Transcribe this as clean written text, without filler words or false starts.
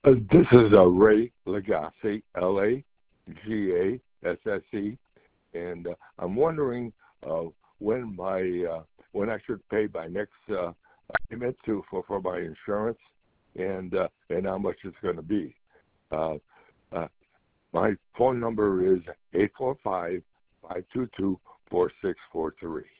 This is Ray Lagasse, Lagasse, and I'm wondering when when I should pay my next payment for my insurance, and how much it's going to be. Uh, uh, my phone number is 845-522-4643.